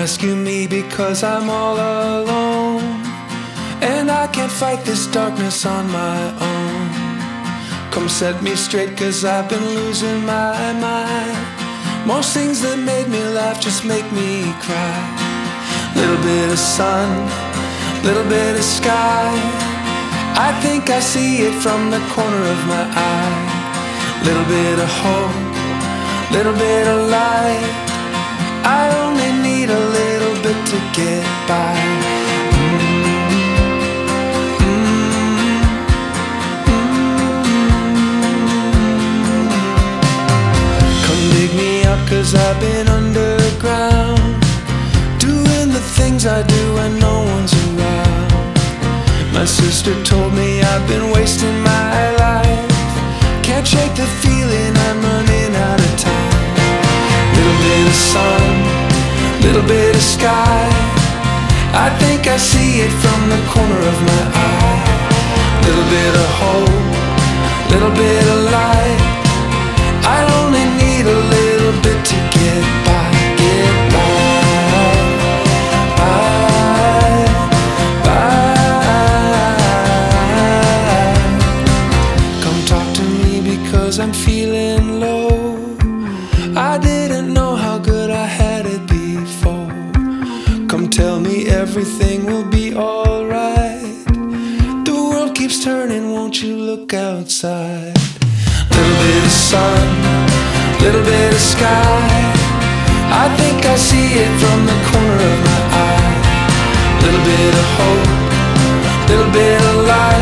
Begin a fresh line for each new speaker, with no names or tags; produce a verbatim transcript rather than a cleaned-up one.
rescue me because I'm all alone, and I can't fight this darkness on my own. Come set me straight, cause I've been losing my mind. Most things that made me laugh just make me cry. Little bit of sun, little bit of sky, I think I see it from the corner of my eye. Little bit of hope, little bit of light, I only need a little bit to get by. Cause I've been underground, doing the things I do when no one's around. My sister told me I've been wasting my life. Can't shake the feeling I'm running out of time. Little bit of sun, little bit of sky, I think I see it from the corner of my eye. Little bit of hope, little bit of light, I only need a little bit to get by, get by, by, by. Come talk to me because I'm feeling low. I didn't know how good I had it before. Come tell me everything will be alright. The world keeps turning, won't you look outside? Little bit of sun, little bit of sky, I think I see it from the corner of my eye. Little bit of hope, little bit of light,